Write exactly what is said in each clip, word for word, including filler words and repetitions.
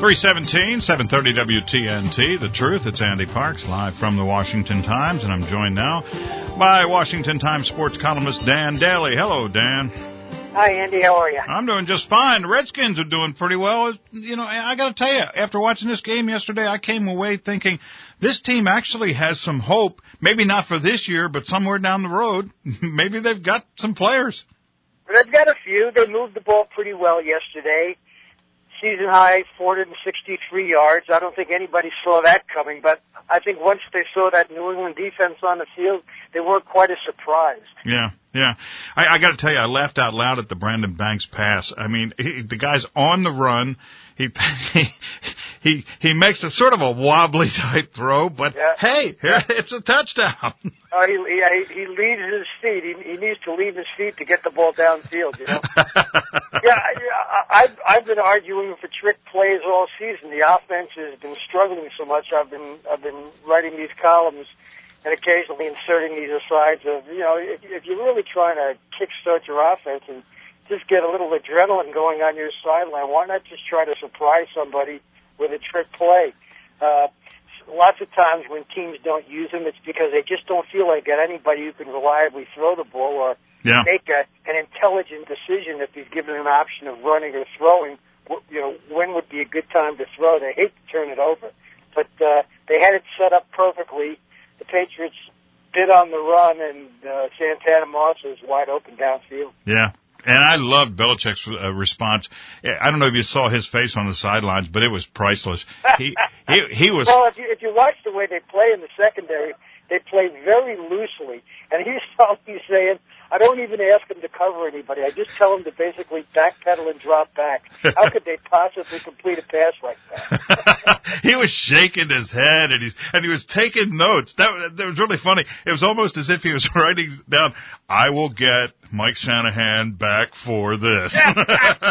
three seventeen, seven thirty W T N T, The Truth. It's Andy Parks, live from the Washington Times, and I'm joined now by Washington Times sports columnist Dan Daly. Hello, Dan. Hi, Andy. How are you? I'm doing just fine. The Redskins are doing pretty well. You know, I got to tell you, after watching this game yesterday, I came away thinking this team actually has some hope. Maybe not for this year, but somewhere down the road, maybe they've got some players. They've got a few. They moved the ball pretty well yesterday. Season high, four hundred sixty-three yards. I don't think anybody saw that coming, but I think once they saw that New England defense on the field, they weren't quite as surprised. Yeah, yeah. I, I got to tell you, I laughed out loud at the Brandon Banks pass. I mean, he, the guy's on the run. He he he, he makes a sort of a wobbly type throw, but yeah. hey, yeah. it's a touchdown. Oh, he, he he leaves his feet. He, he needs to leave his feet to get the ball downfield. You know. yeah, I, I've I've been arguing for trick plays all season. The offense has been struggling so much. I've been I've been writing these columns and occasionally inserting these asides of you know if, if you're really trying to kickstart your offense and just get a little adrenaline going on your sideline, why not just try to surprise somebody with a trick play? Uh, Lots of times when teams don't use them, it's because they just don't feel like got anybody who can reliably throw the ball or yeah. make a, an intelligent decision if he's given an option of running or throwing. You know, when would be a good time to throw? They hate to turn it over, but uh, they had it set up perfectly. The Patriots bid on the run, and uh, Santana Moss was wide open downfield. Yeah. And I loved Belichick's uh, response. I don't know if you saw his face on the sidelines, but it was priceless. He he, he was. Well, if you if you watch the way they play in the secondary, they play very loosely. And he's probably saying, I don't even ask him to cover anybody. I just tell him to basically backpedal and drop back. How could they possibly complete a pass like that? He was shaking his head, and he's and he was taking notes. That, that was really funny. It was almost as if he was writing down, I will get Mike Shanahan back for this. Well,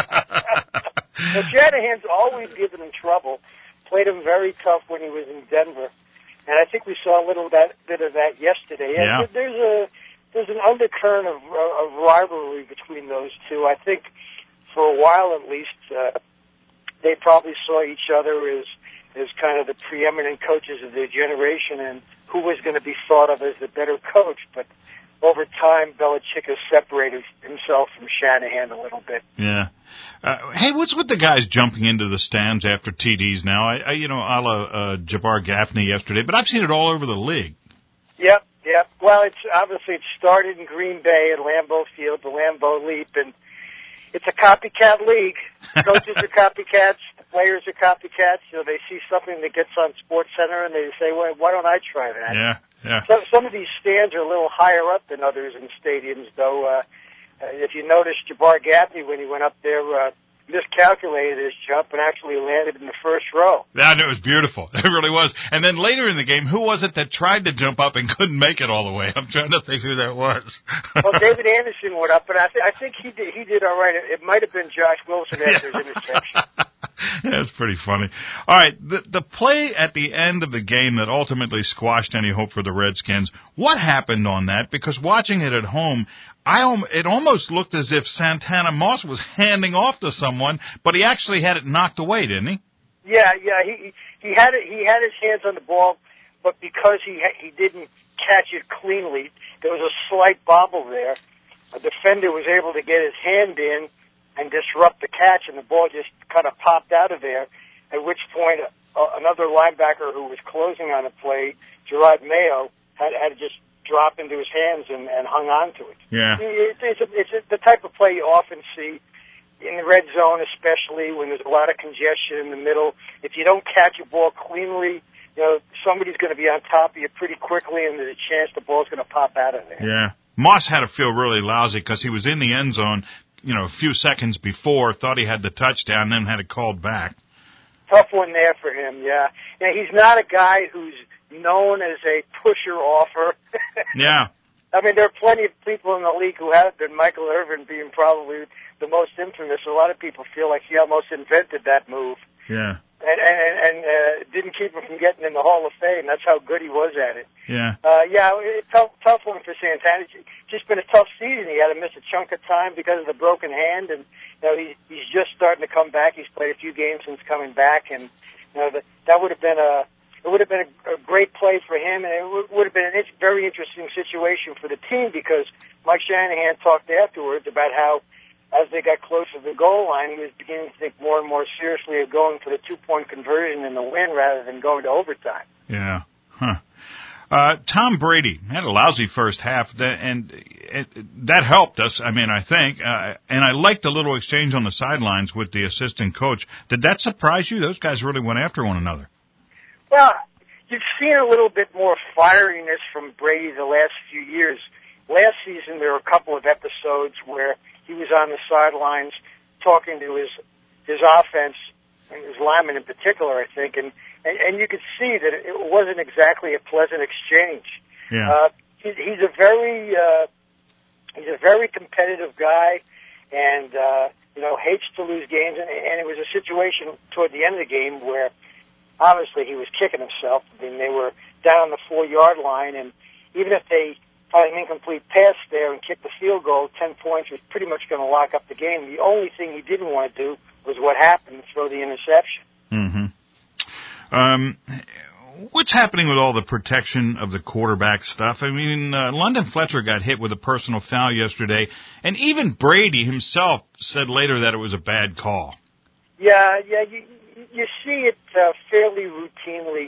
Shanahan's always given him trouble. Played him very tough when he was in Denver. And I think we saw a little that, bit of that yesterday. And yeah. There's a there's an undercurrent of, of rivalry between those two. I think for a while at least, uh, they probably saw each other as as kind of the preeminent coaches of their generation and who was going to be thought of as the better coach. But over time, Belichick has separated himself from Shanahan a little bit. Yeah. Uh, hey, what's with the guys jumping into the stands after T Ds now? I, I you know, a la uh, Jabbar Gaffney yesterday, but I've seen it all over the league. Yep, yep. Well, it's obviously it started in Green Bay at Lambeau Field, the Lambeau Leap, and it's a copycat league. Coaches are copycats. The players are copycats. You know, they see something that gets on Sports Center, and they say, well, why don't I try that? Yeah, yeah. So, some of these stands are a little higher up than others in stadiums, though. Uh, if you notice, Jabbar Gaffney, when he went up there, uh, miscalculated his jump and actually landed in the first row. Yeah, it was beautiful. It really was. And then later in the game, who was it that tried to jump up and couldn't make it all the way? I'm trying to think who that was. Well, David Anderson went up, but I, th- I think he did, he did all right. It, it might have been Josh Wilson after his interception. That's pretty funny. All right, the, the play at the end of the game that ultimately squashed any hope for the Redskins, what happened on that? Because watching it at home, I it almost looked as if Santana Moss was handing off to someone, but he actually had it knocked away, didn't he? Yeah, yeah, he he had it, he had his hands on the ball, but because he ha- he didn't catch it cleanly, there was a slight bobble there. A defender was able to get his hand in and disrupt the catch, and the ball just kind of popped out of there, at which point uh, another linebacker who was closing on the play, Gerard Mayo, had, had to just drop into his hands and, and hung on to it. Yeah. It, it's a, it's a, the type of play you often see in the red zone, especially when there's a lot of congestion in the middle. If you don't catch a ball cleanly, you know, somebody's going to be on top of you pretty quickly, and there's a chance the ball's going to pop out of there. Yeah. Moss had to feel really lousy because he was in the end zone, you know, a few seconds before, thought he had the touchdown, then had it called back. Tough one there for him, yeah. You know, he's not a guy who's known as a pusher-offer. Yeah. I mean, there are plenty of people in the league who have been, Michael Irvin being probably the most infamous. A lot of people feel like he almost invented that move. Yeah. and and, and uh, didn't keep him from getting in the Hall of Fame. That's how good he was at it. Yeah. Uh, yeah, it, tough, tough one for Santana. It's just been a tough season. He had to miss a chunk of time because of the broken hand, and you know he, he's just starting to come back. He's played a few games since coming back, and you know that that would have been a it would have been a, a great play for him, and it w- would have been a in- very interesting situation for the team because Mike Shanahan talked afterwards about how, as they got closer to the goal line, he was beginning to think more and more seriously of going for the two-point conversion and the win rather than going to overtime. Yeah. Huh. Uh, Tom Brady had a lousy first half, and that helped us, I mean, I think. Uh, and I liked the little exchange on the sidelines with the assistant coach. Did that surprise you? Those guys really went after one another. Well, you've seen a little bit more fieriness from Brady the last few years. Last season, there were a couple of episodes where he was on the sidelines talking to his his offense, and his linemen in particular, I think, and, and, and you could see that it wasn't exactly a pleasant exchange. Yeah. Uh, he, he's a very uh, he's a very competitive guy, and uh, you know hates to lose games. And, and it was a situation toward the end of the game where obviously he was kicking himself. I mean, they were down the four yard line, and even if they had an incomplete pass there and kicked the field goal, ten points was pretty much going to lock up the game. The only thing he didn't want to do was what happened, throw the interception. Mm-hmm. Um, what's happening with all the protection of the quarterback stuff? I mean, uh, London Fletcher got hit with a personal foul yesterday, and even Brady himself said later that it was a bad call. Yeah, yeah, you, you see it uh, fairly routinely.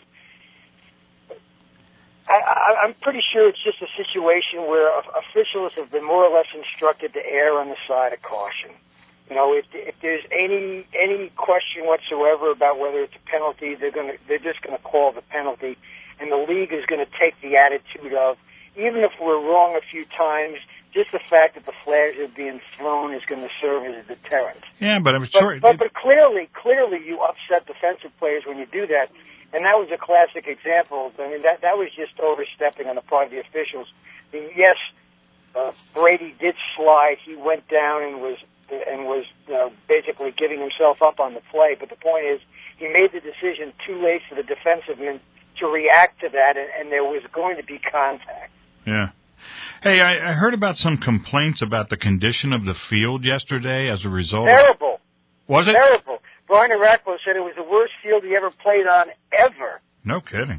I, I, I'm pretty sure it's just a situation where officials have been more or less instructed to err on the side of caution. You know, if, if there's any any question whatsoever about whether it's a penalty, they're going to they're just going to call the penalty, and the league is going to take the attitude of, even if we're wrong a few times, just the fact that the flags are being thrown is going to serve as a deterrent. Yeah, but I'm sure. But, but, but clearly, clearly, you upset defensive players when you do that. And that was a classic example. I mean, that that was just overstepping on the part of the officials. I mean, yes, uh, Brady did slide. He went down and was and was you know, basically giving himself up on the play. But the point is, he made the decision too late for the defensive men to react to that, and, and there was going to be contact. Yeah. Hey, I, I heard about some complaints about the condition of the field yesterday as a result. Terrible. Of, was it? Terrible. Brian Arakpo said it was the worst field he ever played on, ever. No kidding.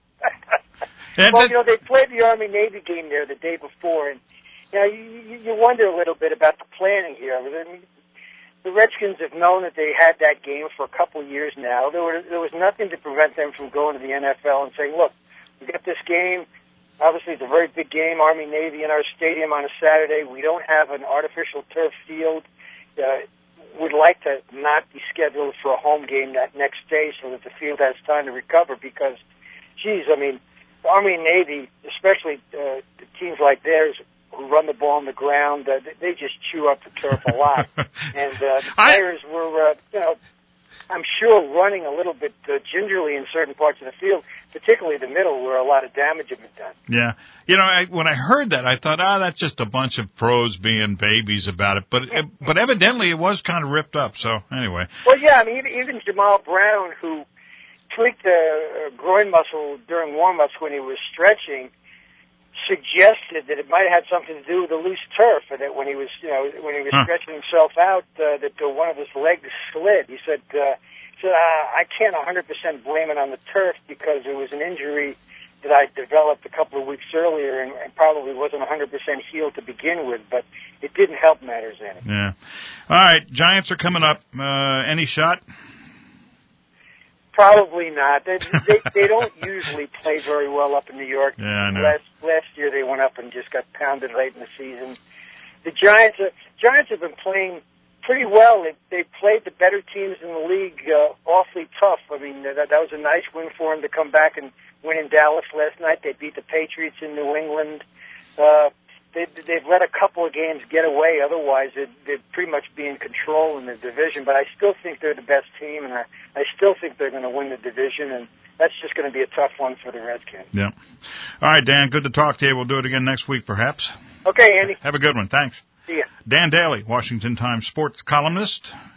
well, that, you know, they played the Army-Navy game there the day before, and, you know, you, you wonder a little bit about the planning here. I mean, the Redskins have known that they had that game for a couple of years now. There, were, there was nothing to prevent them from going to the N F L and saying, look, we got this game. Obviously, it's a very big game, Army-Navy in our stadium on a Saturday. We don't have an artificial turf field. Uh, would like to not be scheduled for a home game that next day so that the field has time to recover because, geez, I mean, the Army and Navy, especially uh, the teams like theirs who run the ball on the ground, uh, they just chew up the turf a lot. and uh, the players I... were, uh, you know, I'm sure running a little bit uh, gingerly in certain parts of the field, particularly the middle where a lot of damage had been done. Yeah. You know, I, when I heard that, I thought, ah, oh, that's just a bunch of pros being babies about it. But it, but evidently it was kind of ripped up. So anyway. Well, yeah, I mean, even, even Jamal Brown, who tweaked a groin muscle during warm-ups when he was stretching, suggested that it might have had something to do with the loose turf, and that when he was, you know, when he was huh. stretching himself out, uh, that uh, one of his legs slid. He said, uh, he said, uh, I can't one hundred percent blame it on the turf because it was an injury that I developed a couple of weeks earlier and, and probably wasn't one hundred percent healed to begin with, but it didn't help matters any. Yeah. All right, Giants are coming up. Uh, any shot? Probably not. They, they they don't usually play very well up in New York. Yeah, I know. Last last year they went up and just got pounded late in the season. The Giants are, Giants have been playing pretty well. They they played the better teams in the league uh, awfully tough. I mean that that was a nice win for them to come back and win in Dallas last night. They beat the Patriots in New England. Uh, they they've let a couple of games get away. Otherwise, they'd, they'd pretty much be in control in the division. But I still think they're the best team, and I, I still think they're going to win the division. And that's just going to be a tough one for the Redskins. Yeah. All right, Dan. Good to talk to you. We'll do it again next week, perhaps. Okay, Andy. Have a good one. Thanks. See ya. Dan Daly, Washington Times sports columnist.